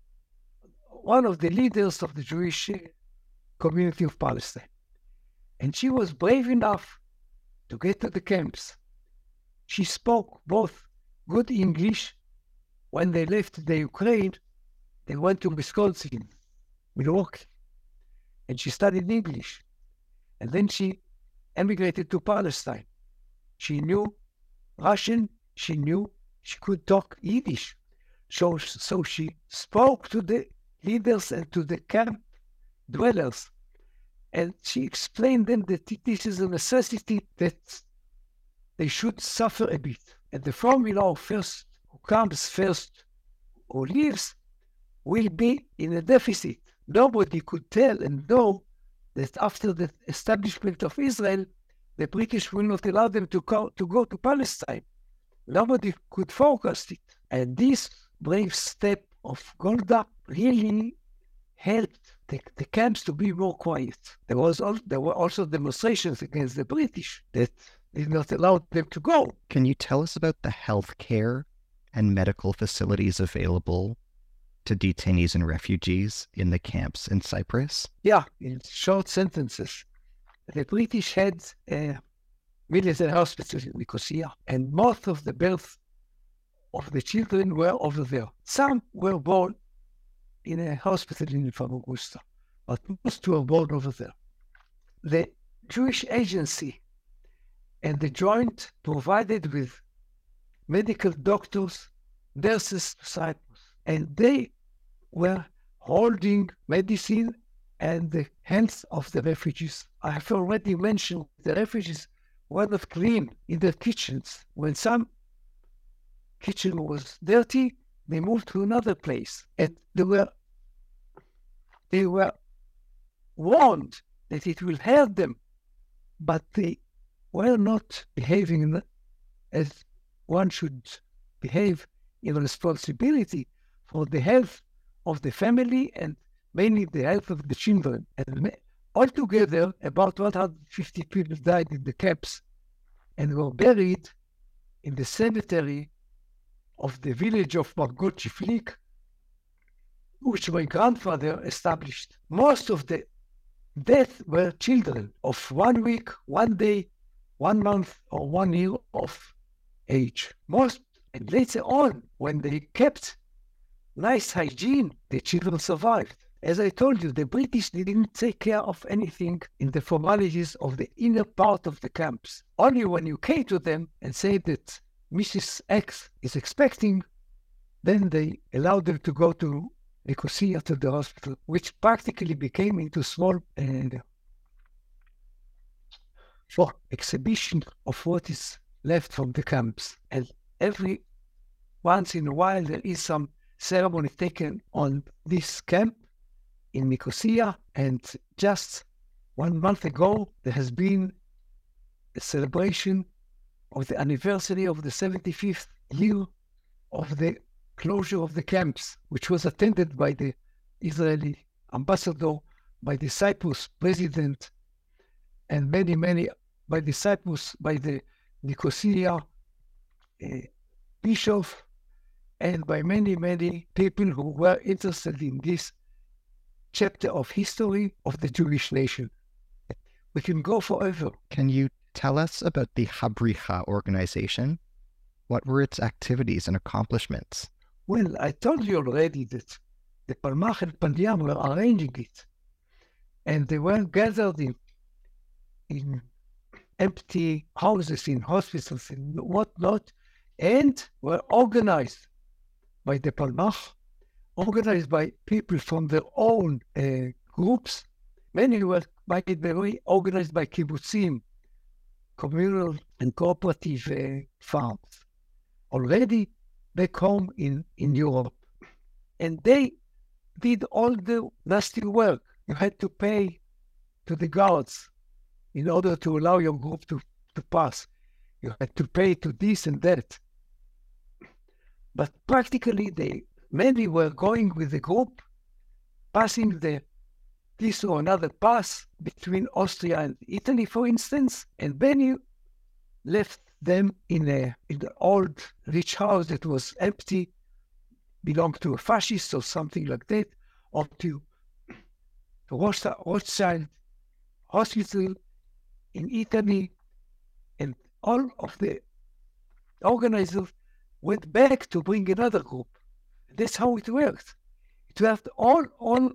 Speaker 5: one of the leaders of the Jewish community of Palestine. And she was brave enough to get to the camps. She spoke both good English. When they left the Ukraine, they went to Wisconsin, Milwaukee, and she studied English. And then she emigrated to Palestine. She knew Russian, she could talk Yiddish. So she spoke to the leaders and to the camp dwellers. And she explained them that this is a necessity, that they should suffer a bit. And the formula of first who comes first, who leaves, will be in a deficit. Nobody could tell and know that after the establishment of Israel, the British will not allow them to go to Palestine. Nobody could forecast it. And this brave step of Golda really helped the camps to be more quiet. There were also demonstrations against the British that did not allow them to go.
Speaker 4: Can you tell us about the health care and medical facilities available to detainees and refugees in the camps in Cyprus?
Speaker 5: Yeah, in short sentences. The British had a military hospital in Nicosia, and most of the births of the children were over there. Some were born in a hospital in Famagusta, but most were born over there. The Jewish agency and the joint provided with medical doctors, nurses to Cyprus, and they were holding medicine and the health of the refugees. I have already mentioned the refugees were not clean in their kitchens. When some kitchen was dirty, they moved to another place. And they were warned that it will hurt them, but they were not behaving as one should behave in responsibility for the health of the family and mainly the health of the children. And altogether, about 150 people died in the camps and were buried in the cemetery of the village of Margot Chiflik, which my grandfather established. Most of the Death were children of 1 week, 1 day, 1 month, or 1 year of age. And later on, when they kept nice hygiene, the children survived. As I told you, the British didn't take care of anything in the formalities of the inner part of the camps. Only when you came to them and said that Mrs. X is expecting, then they allowed them to go to Nicosia, to the hospital, which practically became into small for exhibition of what is left from the camps. And every once in a while there is some ceremony taken on this camp in Nicosia, and just 1 month ago there has been a celebration of the anniversary of the 75th year of the closure of the camps, which was attended by the Israeli ambassador, by the Cyprus president, and many by the Cyprus, by the Nicosia bishop, and by many people who were interested in this chapter of history of the Jewish nation. We can go forever.
Speaker 4: Can you tell us about the Habricha organization? What were its activities and accomplishments?
Speaker 5: Well, I told you already that the Palmach and Pandiam were arranging it, and they were gathered in empty houses, in hospitals, and whatnot, and were organized by the Palmach, organized by people from their own groups. Many were, by the way, organized by kibbutzim, communal and cooperative farms, already back home in Europe. And they did all the nasty work. You had to pay to the guards in order to allow your group to pass. You had to pay to this and that. But practically, many were going with the group, passing this or another pass between Austria and Italy, for instance, and many left them in the old rich house that was empty, belonged to a fascist or something like that, or to Rothschild Hospital in Italy, and all of the organizers went back to bring another group. That's how it worked. It worked all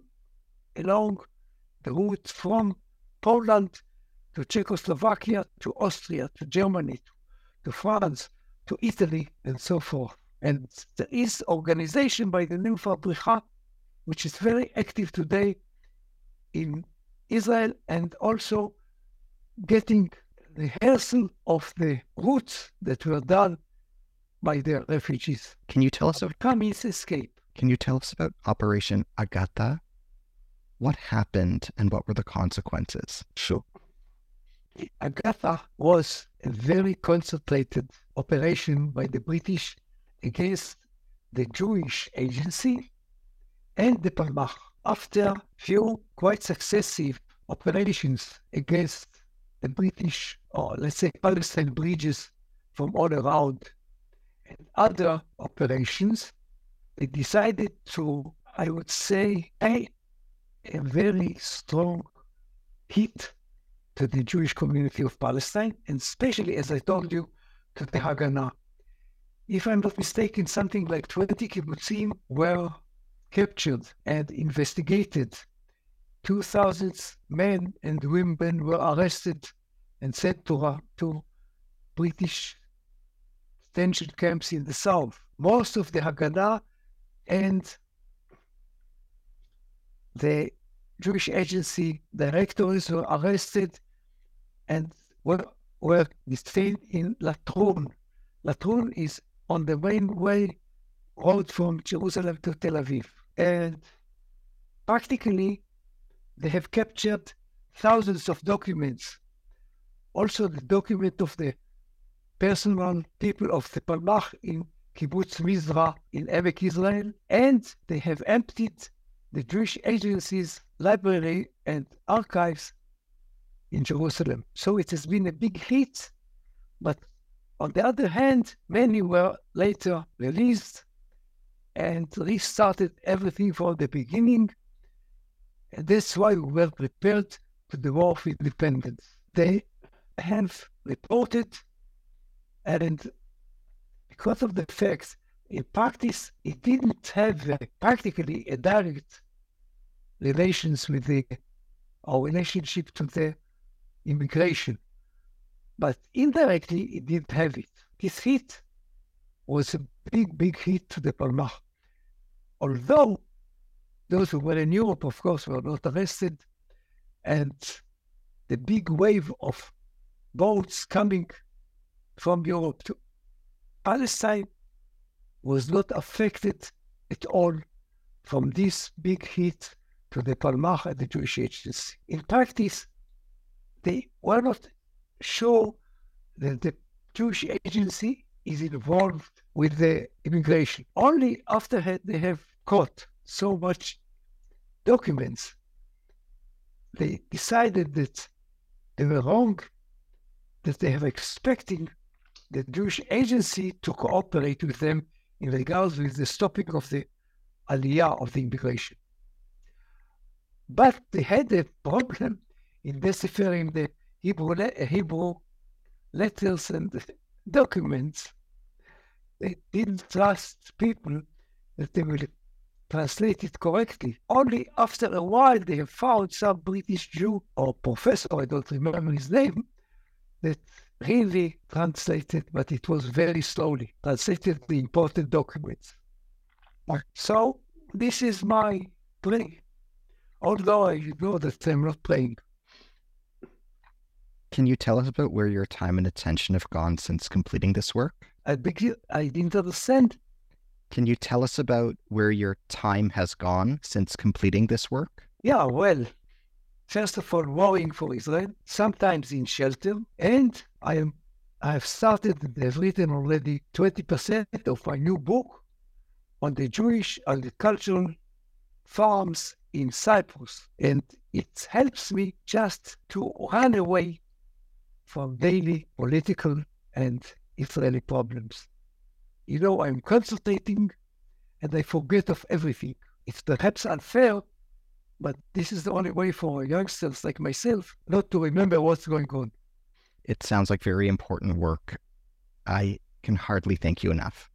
Speaker 5: along the route from Poland to Czechoslovakia, to Austria, to Germany, to France, to Italy, and so forth. And there is organization by the name of Habricha, which is very active today in Israel, and also getting rehearsal of the routes that were done by the refugees.
Speaker 4: Can you tell us about
Speaker 5: Kamis escape?
Speaker 4: Can you tell us about Operation Agatha? What happened and what were the consequences?
Speaker 5: Sure. Agatha was a very concentrated operation by the British against the Jewish Agency and the Palmach. After few quite successive operations against the British, or let's say Palestine bridges from all around, and other operations, they decided to, I would say, pay a very strong hit to the Jewish community of Palestine, and especially, as I told you, to the Haganah. If I'm not mistaken, something like 20 kibbutzim were captured and investigated. 2,000 men and women were arrested and sent to British detention camps in the south. Most of the Haganah and the Jewish Agency directors were arrested and were detained in Latrun. Latrun is on the main road from Jerusalem to Tel Aviv. And practically, they have captured thousands of documents. Also, the document of the personal people of the Palmach in Kibbutz Mizrah in Emek Israel, and they have emptied the Jewish Agency's library and archives in Jerusalem. So it has been a big hit, but on the other hand, many were later released and restarted everything from the beginning. And that's why we were prepared to the War of Independence. They have reported, and because of the facts, in practice, it didn't have practically a direct relations with or relationship to the immigration. But indirectly, it didn't have it. This hit was a big hit to the Palmach. Although those who were in Europe, of course, were not arrested, and the big wave of boats coming from Europe to Palestine was not affected at all from this big hit to the Palmach and the Jewish Agency. In practice, they were not sure that the Jewish Agency is involved with the immigration. Only after they have caught so much documents, they decided that they were wrong, that they were expecting the Jewish Agency to cooperate with them in regards with the stopping of the aliyah of the immigration. But they had a problem in deciphering the Hebrew letters and documents. They didn't trust people that they will translate it correctly. Only after a while they have found some British Jew or professor, I don't remember his name, that really translated, but it was very slowly, translated the important documents. So this is my play, although I know that I'm not playing.
Speaker 4: Can you tell us about where your time and attention have gone since completing this work?
Speaker 5: I didn't understand.
Speaker 4: Can you tell us about where your time has gone since completing this work?
Speaker 5: Yeah, well, first of all, worrying for Israel, sometimes in shelter, and I have started and have written already 20% of my new book on the Jewish agricultural farms in Cyprus. And it helps me just to run away from daily political and Israeli problems. You know, I'm concentrating and I forget of everything. It's perhaps unfair, but this is the only way for youngsters like myself not to remember what's going on.
Speaker 4: It sounds like very important work. I can hardly thank you enough.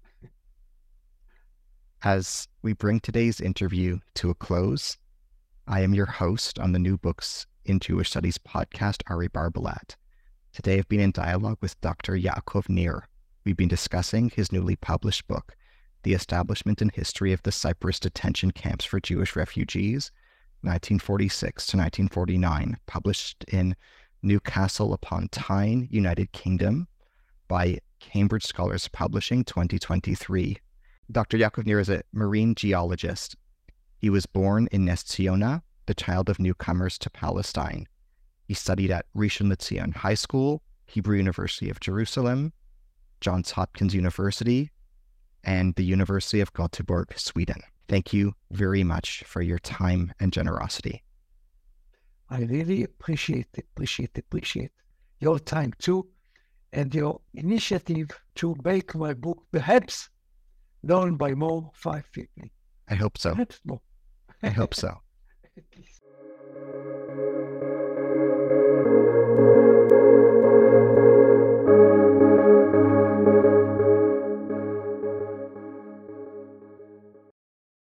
Speaker 4: As we bring today's interview to a close, I am your host on the New Books in Jewish Studies podcast, Ari Barbalat. Today I've been in dialogue with Dr. Yaakov Nir. We've been discussing his newly published book, The Establishment and History of the Cyprus Detention Camps for Jewish Refugees, 1946 to 1949, published in Newcastle upon Tyne, United Kingdom, by Cambridge Scholars Publishing, 2023. Dr. Yaakov Nir is a marine geologist. He was born in Nes Ziona, the child of newcomers to Palestine. He studied at Rishon LeZion High School, Hebrew University of Jerusalem, Johns Hopkins University, and the University of Göteborg, Sweden. Thank you very much for your time and generosity.
Speaker 5: I really appreciate your time too, and your initiative to make my book perhaps known by more 5 people.
Speaker 4: I hope so.
Speaker 5: Perhaps more.
Speaker 4: I hope so.